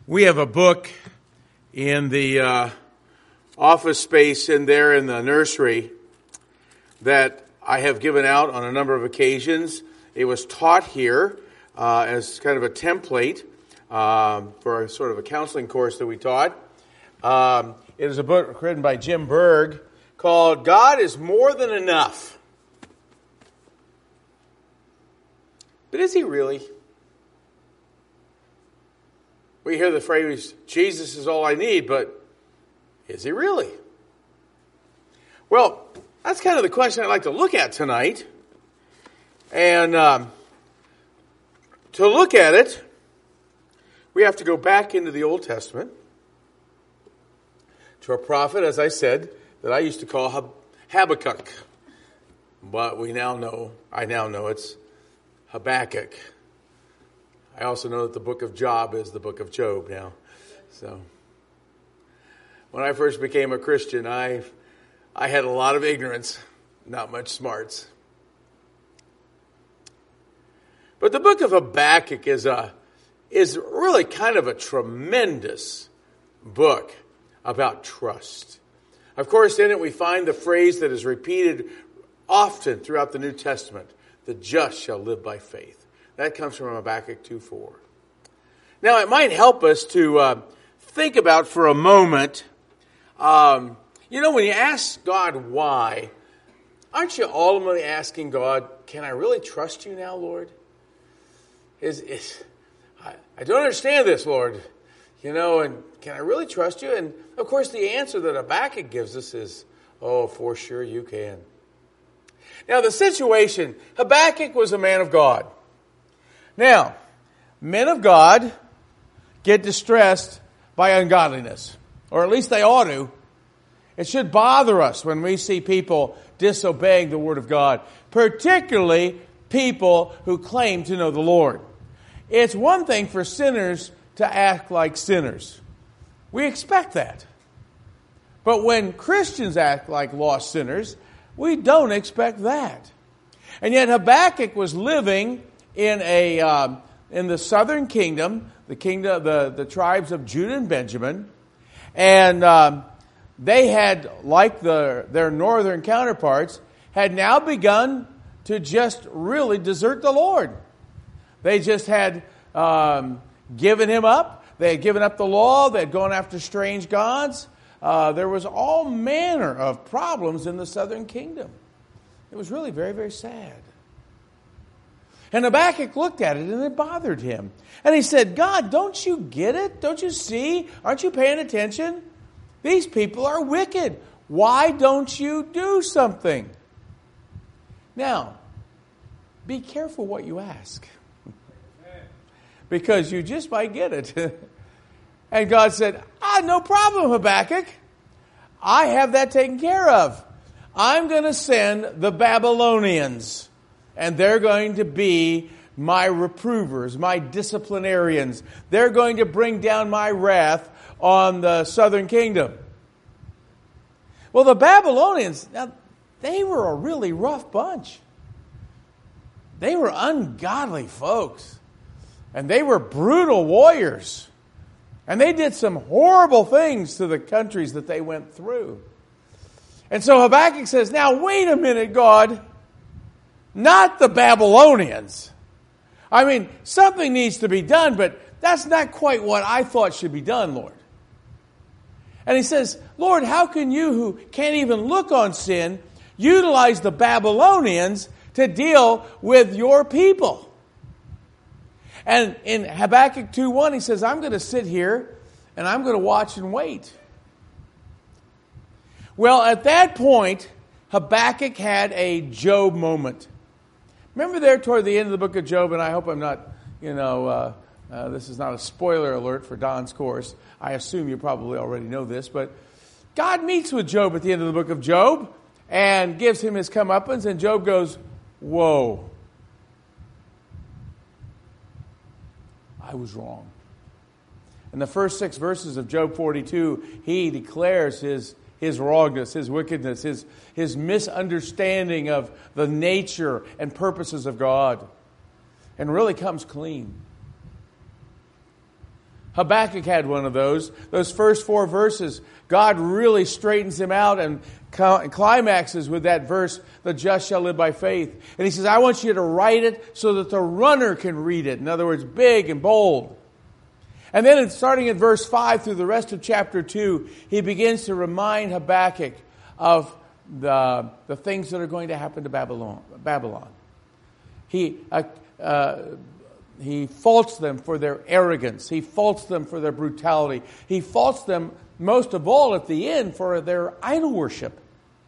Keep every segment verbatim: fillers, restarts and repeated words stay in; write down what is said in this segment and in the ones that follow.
We have a book in the uh, office space in there in the nursery that I have given out on a number of occasions. It was taught here uh, as kind of a template um, for a sort of a counseling course that we taught. Um, it is a book written by Jim Berg called God is More Than Enough. But is he really? We hear the phrase, Jesus is all I need, but is he really? Well, that's kind of the question I'd like to look at tonight. And um, to look at it, we have to go back into the Old Testament to a prophet, as I said, that I used to call Hab- Habakkuk. But we now know, I now know it's Habakkuk. I also know that the book of Job is the book of Job now. So, when I first became a Christian, I I had a lot of ignorance, not much smarts. But the book of Habakkuk is a is really kind of a tremendous book about trust. Of course, in it we find the phrase that is repeated often throughout the New Testament, the just shall live by faith. That comes from Habakkuk two four. Now, it might help us to uh, think about for a moment, um, you know, when you ask God why, aren't you ultimately asking God, can I really trust you now, Lord? Is, is I, I don't understand this, Lord. You know, and can I really trust you? And, of course, the answer that Habakkuk gives us is, oh, for sure you can. Now, the situation, Habakkuk was a man of God. Now, men of God get distressed by ungodliness, or at least they ought to. It should bother us when we see people disobeying the Word of God, particularly people who claim to know the Lord. It's one thing for sinners to act like sinners. We expect that. But when Christians act like lost sinners, we don't expect that. And yet Habakkuk was living in a um, in the southern kingdom, the kingdom, the, the tribes of Judah and Benjamin, and um, they had, like the, their northern counterparts, had now begun to just really desert the Lord. They just had um, given him up. They had given up the law. They had gone after strange gods. Uh, there was all manner of problems in the southern kingdom. It was really very, very sad. And Habakkuk looked at it and it bothered him. And he said, God, don't you get it? Don't you see? Aren't you paying attention? These people are wicked. Why don't you do something? Now, be careful what you ask. Because you just might get it. And God said, ah, no problem, Habakkuk. I have that taken care of. I'm going to send the Babylonians. And they're going to be my reprovers, my disciplinarians. They're going to bring down my wrath on the southern kingdom. Well, the Babylonians, now, they were a really rough bunch. They were ungodly folks. And they were brutal warriors. And they did some horrible things to the countries that they went through. And so Habakkuk says, now wait a minute, God. Not the Babylonians. I mean, something needs to be done, but that's not quite what I thought should be done, Lord. And he says, Lord, how can you who can't even look on sin utilize the Babylonians to deal with your people? And in Habakkuk two one, he says, I'm going to sit here and I'm going to watch and wait. Well, at that point, Habakkuk had a Job moment. Remember there toward the end of the book of Job, and I hope I'm not, you know, uh, uh, this is not a spoiler alert for Don's course. I assume you probably already know this, but God meets with Job at the end of the book of Job and gives him his comeuppance, and Job goes, whoa, I was wrong. In the first six verses of Job forty-two, he declares his His wrongness, his wickedness, his, his misunderstanding of the nature and purposes of God. And really comes clean. Habakkuk had one of those. Those first four verses, God really straightens him out and climaxes with that verse, the just shall live by faith. And he says, I want you to write it so that the runner can read it. In other words, big and bold. And then starting at verse five through the rest of chapter two, he begins to remind Habakkuk of the, the things that are going to happen to Babylon. Babylon. He... Uh, uh, He faults them for their arrogance. He faults them for their brutality. He faults them, most of all, at the end, for their idol worship.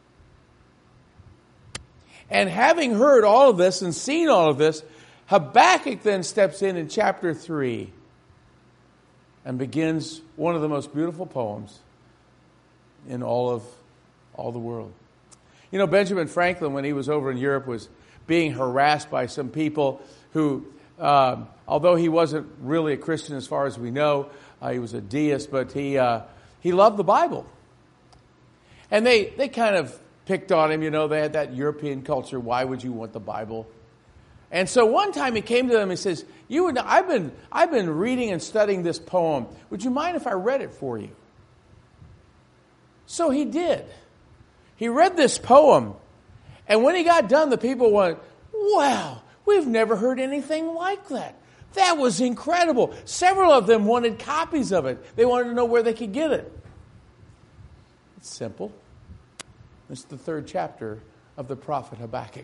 And having heard all of this and seen all of this, Habakkuk then steps in in chapter three and begins one of the most beautiful poems in all of all the world. You know, Benjamin Franklin, when he was over in Europe, was being harassed by some people who... Uh, although he wasn't really a Christian as far as we know, uh, he was a deist, but he uh, he loved the Bible. And they, they kind of picked on him, you know, they had that European culture, why would you want the Bible? And so one time he came to them and says, "You would, I've been I've been reading and studying this poem. Would you mind if I read it for you?" So he did. He read this poem, and when he got done, the people went, "Wow, we've never heard anything like that. That was incredible." Several of them wanted copies of it. They wanted to know where they could get it. It's simple. It's the third chapter of the prophet Habakkuk.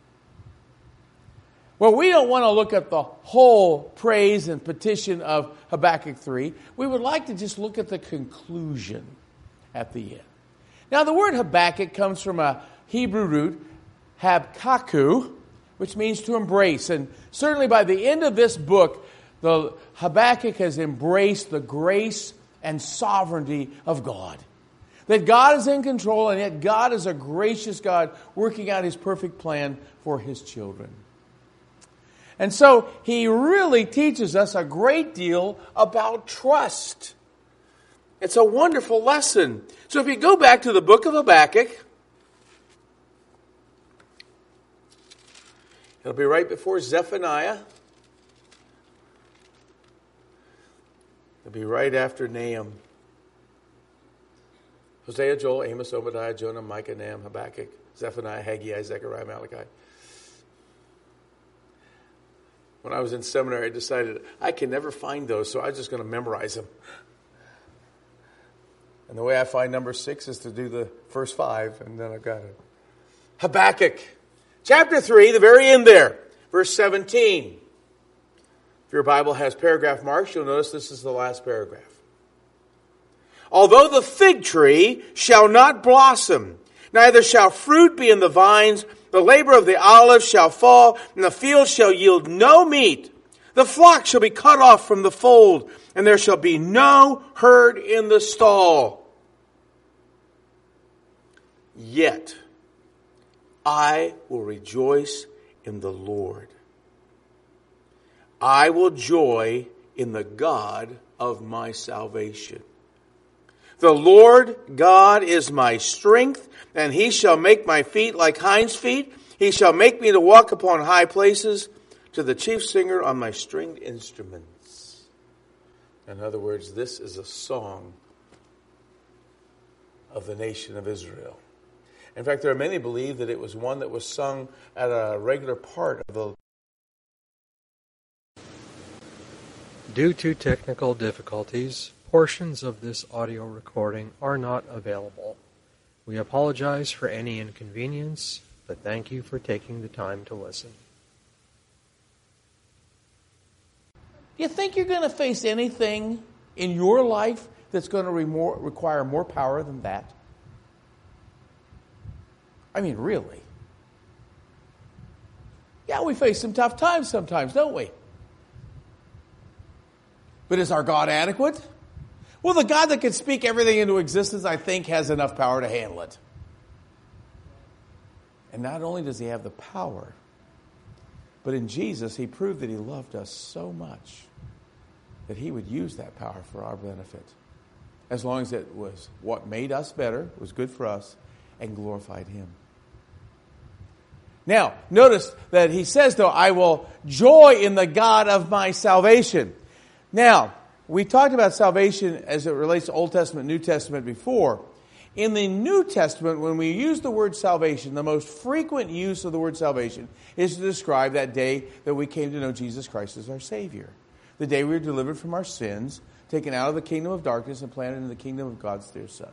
Well, we don't want to look at the whole praise and petition of Habakkuk three. We would like to just look at the conclusion at the end. Now, the word Habakkuk comes from a Hebrew root, habkaku, which means to embrace. And certainly by the end of this book, the Habakkuk has embraced the grace and sovereignty of God. That God is in control, and yet God is a gracious God working out His perfect plan for His children. And so he really teaches us a great deal about trust. It's a wonderful lesson. So if you go back to the book of Habakkuk, it'll be right before Zephaniah. It'll be right after Nahum. Hosea, Joel, Amos, Obadiah, Jonah, Micah, Nahum, Habakkuk, Zephaniah, Haggai, Zechariah, Malachi. When I was in seminary, I decided I can never find those, so I was just going to memorize them. And the way I find number six is to do the first five, and then I've got it. Habakkuk, chapter three, the very end there, verse seventeen. If your Bible has paragraph marks, you'll notice this is the last paragraph. Although the fig tree shall not blossom, neither shall fruit be in the vines, the labor of the olive shall fall, and the field shall yield no meat. The flock shall be cut off from the fold, and there shall be no herd in the stall. Yet I will rejoice in the Lord. I will joy in the God of my salvation. The Lord God is my strength, and He shall make my feet like hinds' feet. He shall make me to walk upon high places, to the chief singer on my stringed instruments. In other words, this is a song of the nation of Israel. In fact, there are many who believe that it was one that was sung at a regular part of the... Due to technical difficulties, portions of this audio recording are not available. We apologize for any inconvenience, but thank you for taking the time to listen. You think you're going to face anything in your life that's going to re- more, require more power than that? I mean, really. Yeah, we face some tough times sometimes, don't we? But is our God adequate? Well, the God that can speak everything into existence, I think, has enough power to handle it. And not only does He have the power, but in Jesus, He proved that He loved us so much that He would use that power for our benefit. As long as it was what made us better, was good for us, and glorified Him. Now, notice that He says, though, I will joy in the God of my salvation. Now, we talked about salvation as it relates to Old Testament, New Testament before. In the New Testament, when we use the word salvation, the most frequent use of the word salvation is to describe that day that we came to know Jesus Christ as our Savior. The day we were delivered from our sins, taken out of the kingdom of darkness and planted in the kingdom of God's dear Son.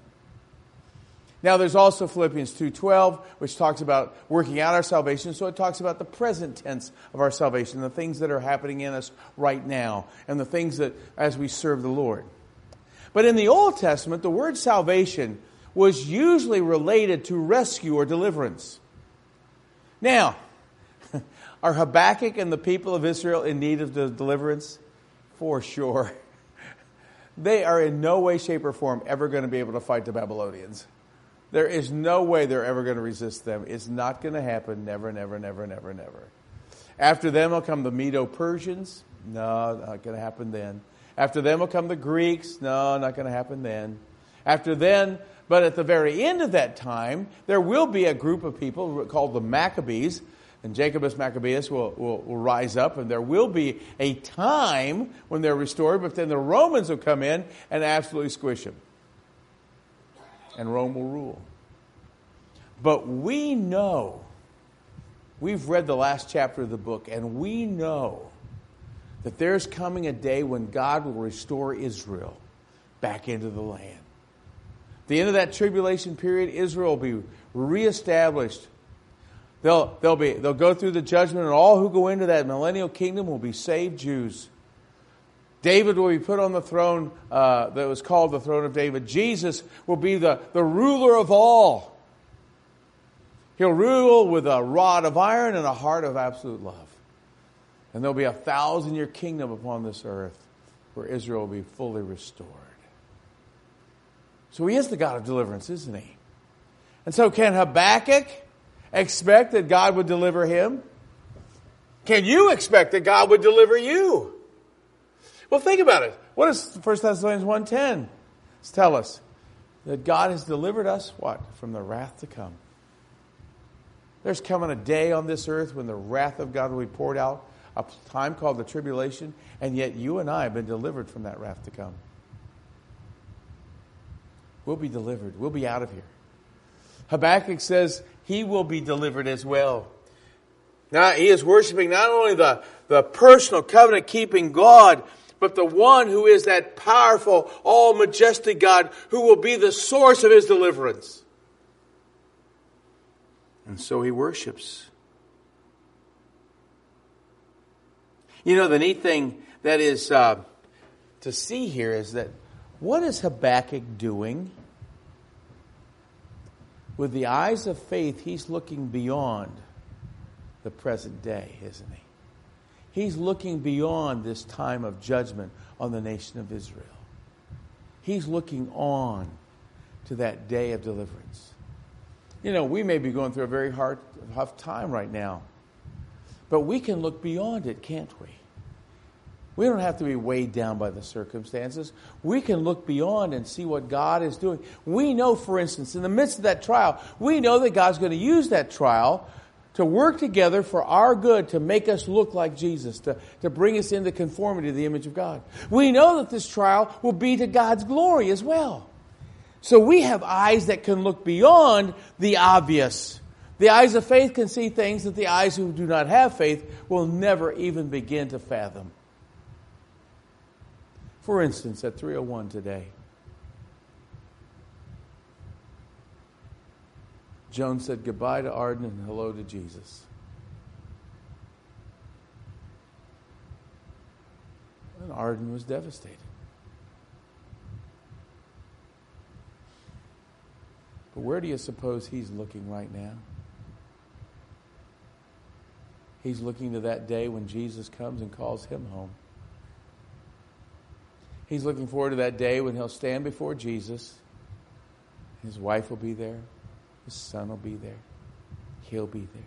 Now there's also Philippians two twelve, which talks about working out our salvation. So it talks about the present tense of our salvation, the things that are happening in us right now, and the things that as we serve the Lord. But in the Old Testament, the word salvation was usually related to rescue or deliverance. Now, are Habakkuk and the people of Israel in need of the deliverance? For sure. They are in no way, shape, or form ever going to be able to fight the Babylonians. There is no way they're ever going to resist them. It's not going to happen. Never, never, never, never, never. After them will come the Medo-Persians. No, not going to happen then. After them will come the Greeks. No, not going to happen then. After then, but at the very end of that time, there will be a group of people called the Maccabees, and Jacobus Maccabeus will, will, will rise up, and there will be a time when they're restored, but then the Romans will come in and absolutely squish them. And Rome will rule. But we know, we've read the last chapter of the book, and we know that there's coming a day when God will restore Israel back into the land. At the end of that tribulation period, Israel will be reestablished. They'll, they'll, be, they'll go through the judgment, and all who go into that millennial kingdom will be saved Jews. David will be put on the throne uh, that was called the throne of David. Jesus will be the, the ruler of all. He'll rule with a rod of iron and a heart of absolute love. And there'll be a thousand-year kingdom upon this earth where Israel will be fully restored. So he is the God of deliverance, isn't he? And so can Habakkuk expect that God would deliver him? Can you expect that God would deliver you? Well, think about it. What does First Thessalonians one ten tell us? That God has delivered us, what? From the wrath to come. There's coming a day on this earth when the wrath of God will be poured out, a time called the tribulation, and yet you and I have been delivered from that wrath to come. We'll be delivered. We'll be out of here. Habakkuk says he will be delivered as well. Now, he is worshiping not only the, the personal covenant-keeping God, but the one who is that powerful, all-majestic God who will be the source of his deliverance. And so he worships. You know, the neat thing that is uh, to see here is that what is Habakkuk doing? With the eyes of faith, he's looking beyond the present day, isn't he? He's looking beyond this time of judgment on the nation of Israel. He's looking on to that day of deliverance. You know, we may be going through a very hard, tough time right now, but we can look beyond it, can't we? We don't have to be weighed down by the circumstances. We can look beyond and see what God is doing. We know, for instance, in the midst of that trial, we know that God's going to use that trial to work together for our good, to make us look like Jesus, to, to bring us into conformity to the image of God. We know that this trial will be to God's glory as well. So we have eyes that can look beyond the obvious. The eyes of faith can see things that the eyes who do not have faith will never even begin to fathom. For instance, at three oh one today, Joan said goodbye to Arden and hello to Jesus. And Arden was devastated. But where do you suppose he's looking right now? He's looking to that day when Jesus comes and calls him home. He's looking forward to that day when he'll stand before Jesus. His wife will be there. His son will be there. He'll be there.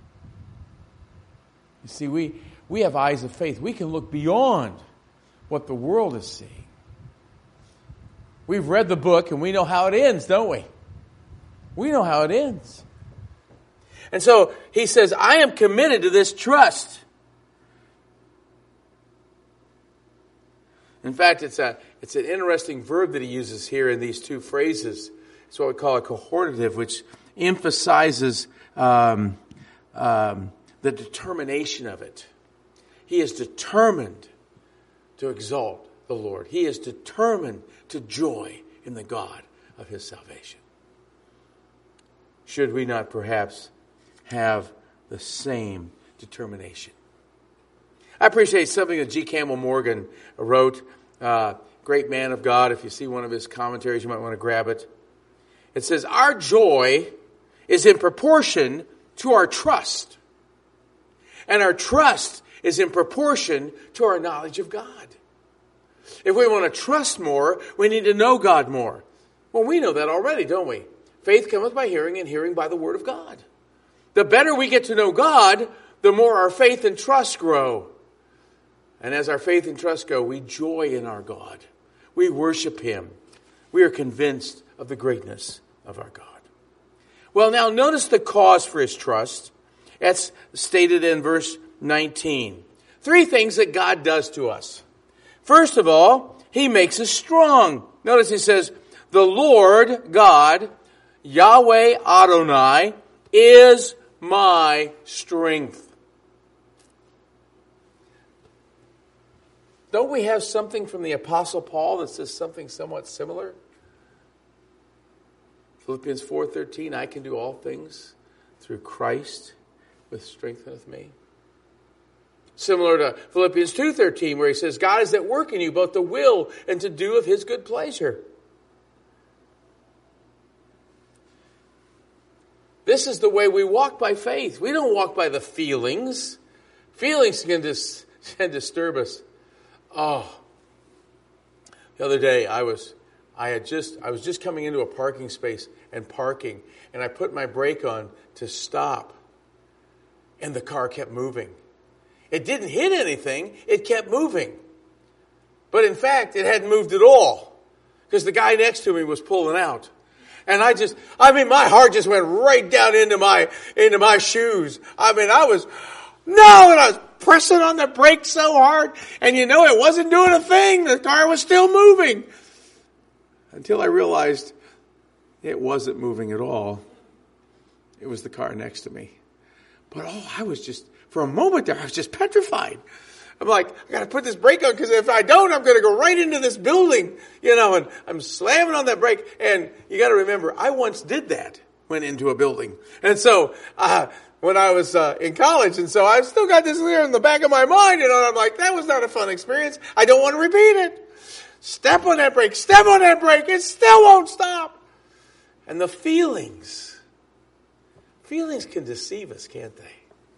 You see, we, we have eyes of faith. We can look beyond what the world is seeing. We've read the book and we know how it ends, don't we? We know how it ends. And so he says, I am committed to this trust. In fact, it's a it's an interesting verb that he uses here in these two phrases. It's what we call a cohortative, which emphasizes um, um, the determination of it. He is determined to exalt the Lord. He is determined to joy in the God of his salvation. Should we not perhaps have the same determination? I appreciate something that G. Campbell Morgan wrote. Uh, great man of God. If you see one of his commentaries, you might want to grab it. It says, our joy is in proportion to our trust. And our trust is in proportion to our knowledge of God. If we want to trust more, we need to know God more. Well, we know that already, don't we? Faith cometh by hearing, and hearing by the word of God. The better we get to know God, the more our faith and trust grow. And as our faith and trust go, we joy in our God. We worship him. We are convinced of the greatness of our God. Well, now notice the cause for his trust. That's stated in verse nineteen. Three things that God does to us. First of all, he makes us strong. Notice he says, the Lord God, Yahweh Adonai, is my strength. Don't we have something from the Apostle Paul that says something somewhat similar? Philippians four thirteen, I can do all things through Christ, which strengtheneth me. Similar to Philippians two thirteen, where he says, God is at work in you, both to will and to do of his good pleasure. This is the way we walk by faith. We don't walk by the feelings. Feelings can, dis- can disturb us. Oh, the other day I was, I had just, I was just coming into a parking space and parking, and I put my brake on to stop, and the car kept moving. It didn't hit anything; it kept moving. But in fact, it hadn't moved at all because the guy next to me was pulling out, and I just, I mean, my heart just went right down into my into my shoes. I mean, I was no, and I was pressing on the brake so hard, and you know, it wasn't doing a thing. The car was still moving. Until I realized it wasn't moving at all. It was the car next to me. But oh, I was just, for a moment there, I was just petrified. I'm like, I got to put this brake on, because if I don't, I'm going to go right into this building. You know, and I'm slamming on that brake. And you got to remember, I once did that, went into a building. And so, uh, when I was uh, in college, and so I've still got this there in the back of my mind, you know, and I'm like, that was not a fun experience. I don't want to repeat it. Step on that brake, step on that brake, it still won't stop. And the feelings, feelings can deceive us, can't they?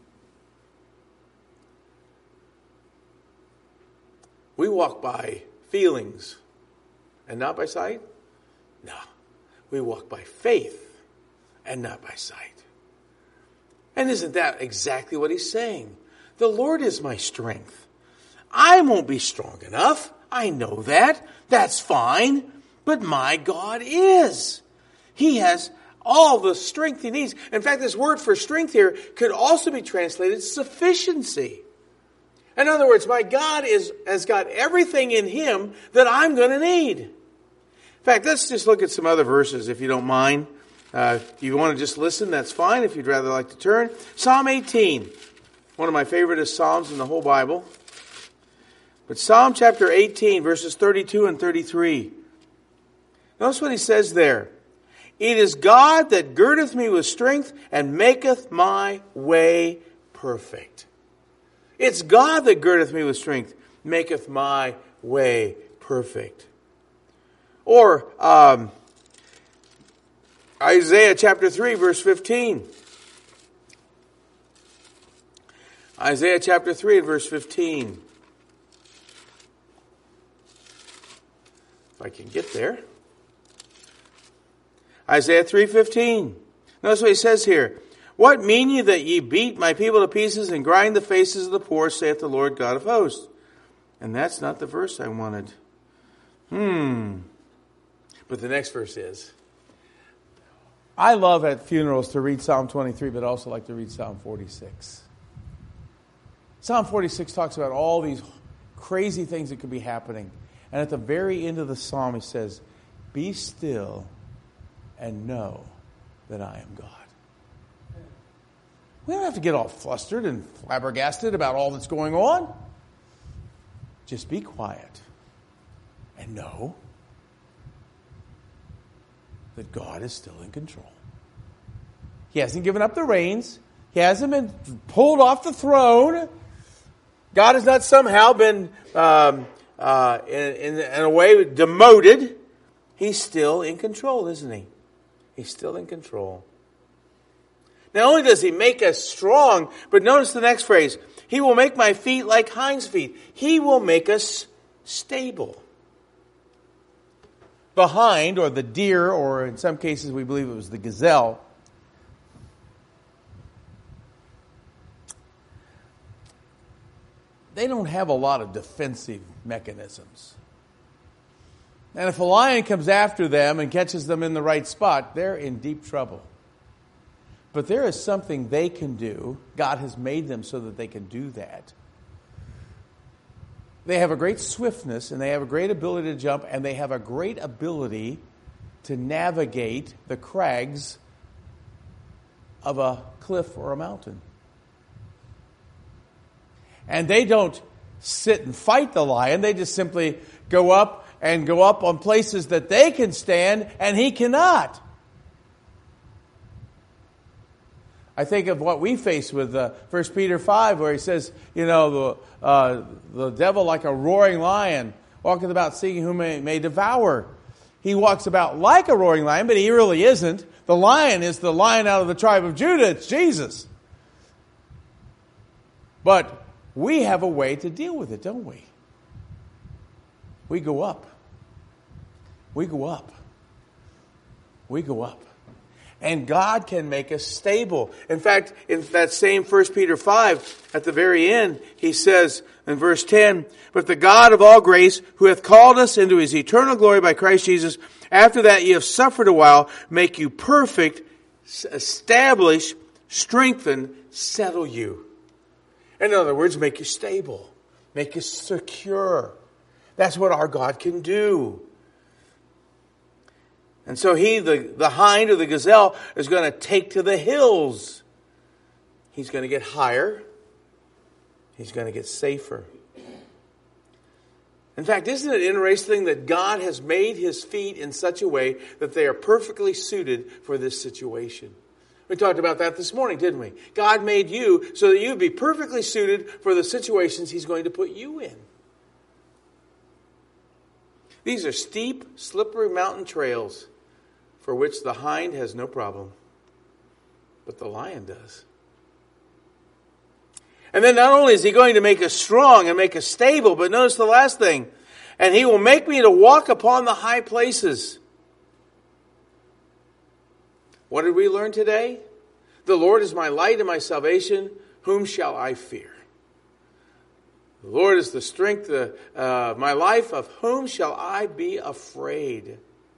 We walk by feelings and not by sight? No. We walk by faith and not by sight. And isn't that exactly what he's saying? The Lord is my strength. I won't be strong enough. I know that. That's fine. But my God is. He has all the strength he needs. In fact, this word for strength here could also be translated sufficiency. In other words, my God is has got everything in him that I'm going to need. In fact, let's just look at some other verses, if you don't mind. Uh, if you want to just listen, that's fine. If you'd rather like to turn. Psalm eighteen. One of my favorite Psalms in the whole Bible. But Psalm chapter eighteen, verses thirty-two and thirty-three. Notice what he says there. It is God that girdeth me with strength and maketh my way perfect. It's God that girdeth me with strength, maketh my way perfect. Or um, Isaiah chapter three, verse fifteen. Isaiah chapter three and verse fifteen. If I can get there. Isaiah three fifteen. Notice what he says here. What mean ye that ye beat my people to pieces and grind the faces of the poor, saith the Lord God of hosts? And that's not the verse I wanted. Hmm. But the next verse is. I love at funerals to read Psalm twenty-three, but also like to read Psalm forty-six. Psalm forty-six talks about all these crazy things that could be happening. And at the very end of the psalm, he says, be still and know that I am God. We don't have to get all flustered and flabbergasted about all that's going on. Just be quiet and know that God is still in control. He hasn't given up the reins. He hasn't been pulled off the throne. God has not somehow been, um, uh, in, in, in a way, demoted. He's still in control, isn't he? He's still in control. Not only does he make us strong, but notice the next phrase. He will make my feet like hinds' feet. He will make us stable. The hind, or the deer, or in some cases we believe it was the gazelle, they don't have a lot of defensive mechanisms. And if a lion comes after them and catches them in the right spot, they're in deep trouble. But there is something they can do. God has made them so that they can do that. They have a great swiftness, and they have a great ability to jump, and they have a great ability to navigate the crags of a cliff or a mountain. And they don't sit and fight the lion. They just simply go up and go up on places that they can stand and he cannot. I think of what we face with uh, First Peter five, where he says, you know, the, uh, the devil like a roaring lion, walketh about seeking whom he may devour. He walks about like a roaring lion, but he really isn't. The lion is the lion out of the tribe of Judah. It's Jesus. But we have a way to deal with it, don't we? We go up. We go up. We go up. And God can make us stable. In fact, in that same First Peter five, at the very end, he says in verse ten, but the God of all grace, who hath called us into his eternal glory by Christ Jesus, after that ye have suffered a while, make you perfect, establish, strengthen, settle you. In other words, make you stable. Make you secure. That's what our God can do. And so he, the, the hind or the gazelle, is going to take to the hills. He's going to get higher. He's going to get safer. In fact, isn't it interesting that God has made his feet in such a way that they are perfectly suited for this situation? We talked about that this morning, didn't we? God made you so that you'd be perfectly suited for the situations he's going to put you in. These are steep, slippery mountain trails for which the hind has no problem, but the lion does. And then not only is he going to make us strong and make us stable, but notice the last thing. And he will make me to walk upon the high places. What did we learn today? The Lord is my light and my salvation. Whom shall I fear? The Lord is the strength of uh, my life. Of whom shall I be afraid?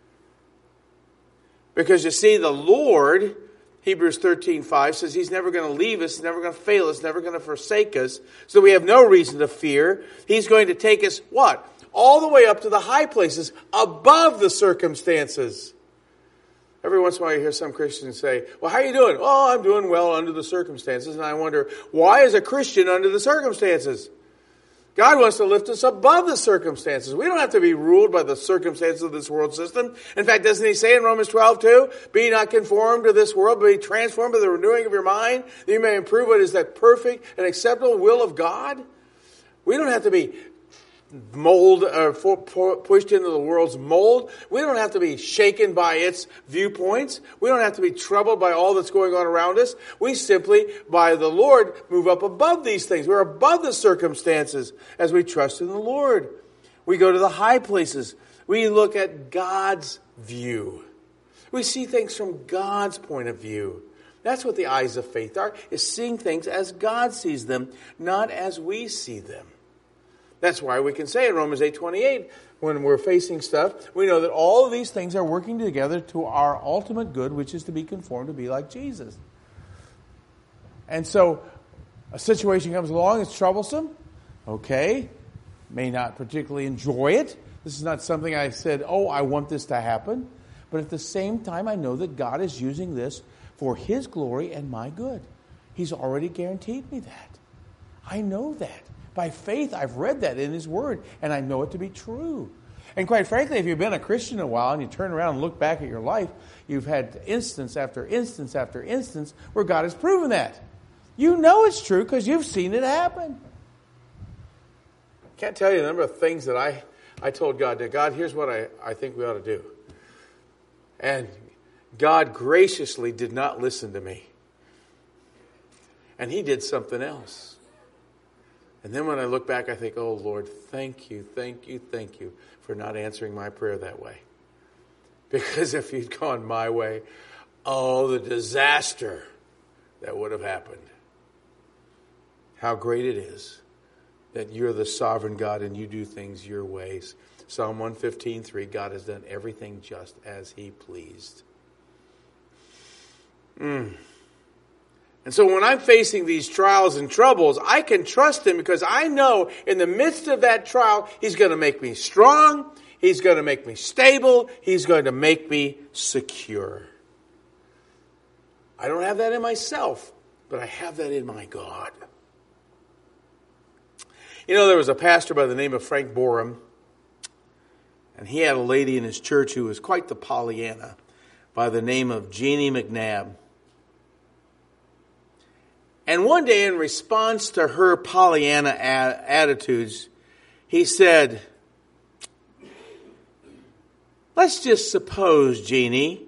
Because you see, the Lord, Hebrews thirteen five says he's never going to leave us, never going to fail us, never going to forsake us. So we have no reason to fear. He's going to take us, what? All the way up to the high places, above the circumstances. Every once in a while you hear some Christians say, well, how are you doing? Oh, I'm doing well under the circumstances. And I wonder, why is a Christian under the circumstances? God wants to lift us above the circumstances. We don't have to be ruled by the circumstances of this world system. In fact, doesn't he say in Romans twelve two, be not conformed to this world, but be transformed by the renewing of your mind, that you may improve what is that perfect and acceptable will of God? We don't have to be mold or pushed into the world's mold. We don't have to be shaken by its viewpoints. We don't have to be troubled by all that's going on around us. We simply, by the Lord, move up above these things. We're above the circumstances as we trust in the Lord. We go to the high places. We look at God's view. We see things from God's point of view. That's what the eyes of faith are, is seeing things as God sees them, not as we see them. That's why we can say in Romans eight twenty-eight, when we're facing stuff, we know that all of these things are working together to our ultimate good, which is to be conformed to be like Jesus. And so a situation comes along, it's troublesome. Okay, may not particularly enjoy it, This is not something I said, oh, I want this to happen. But at the same time, I know that God is using this for His glory and my good. He's already guaranteed me that. I know that. By faith, I've read that in His Word, and I know it to be true. And quite frankly, if you've been a Christian a while and you turn around and look back at your life, you've had instance after instance after instance where God has proven that. You know it's true because you've seen it happen. Can't tell you the number of things that I, I told God, that God, here's what I, I think we ought to do. And God graciously did not listen to me. And He did something else. And then when I look back, I think, oh, Lord, thank you, thank you, thank you for not answering my prayer that way. Because if you'd gone my way, oh, the disaster that would have happened. How great it is that you're the sovereign God and you do things your ways. Psalm one fifteen, three, God has done everything just as He pleased. Mm. And so when I'm facing these trials and troubles, I can trust Him because I know in the midst of that trial, He's going to make me strong. He's going to make me stable. He's going to make me secure. I don't have that in myself, but I have that in my God. You know, there was a pastor by the name of Frank Borum, and he had a lady in his church who was quite the Pollyanna by the name of Jeannie McNabb. And one day, in response to her Pollyanna a- attitudes, he said, let's just suppose, Jeannie,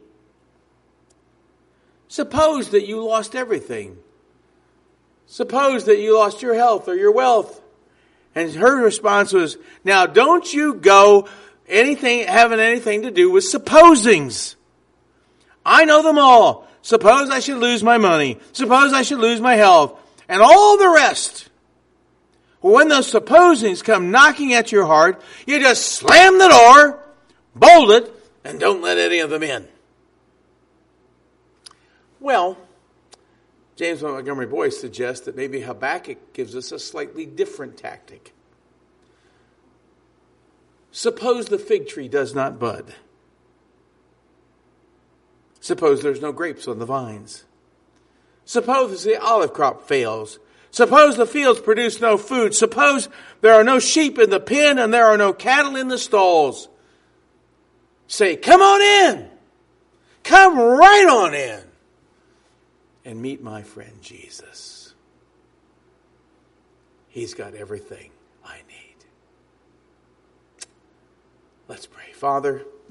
suppose that you lost everything. Suppose that you lost your health or your wealth. And her response was, now don't you go anything having anything to do with supposings. I know them all. Suppose I should lose my money. Suppose I should lose my health. And all the rest. Well, when those supposings come knocking at your heart, you just slam the door, bolt it, and don't let any of them in. Well, James Montgomery Boyce suggests that maybe Habakkuk gives us a slightly different tactic. Suppose the fig tree does not bud. Suppose there's no grapes on the vines. Suppose the olive crop fails. Suppose the fields produce no food. Suppose there are no sheep in the pen and there are no cattle in the stalls. Say, come on in. Come right on in. And meet my friend Jesus. He's got everything I need. Let's pray. Father,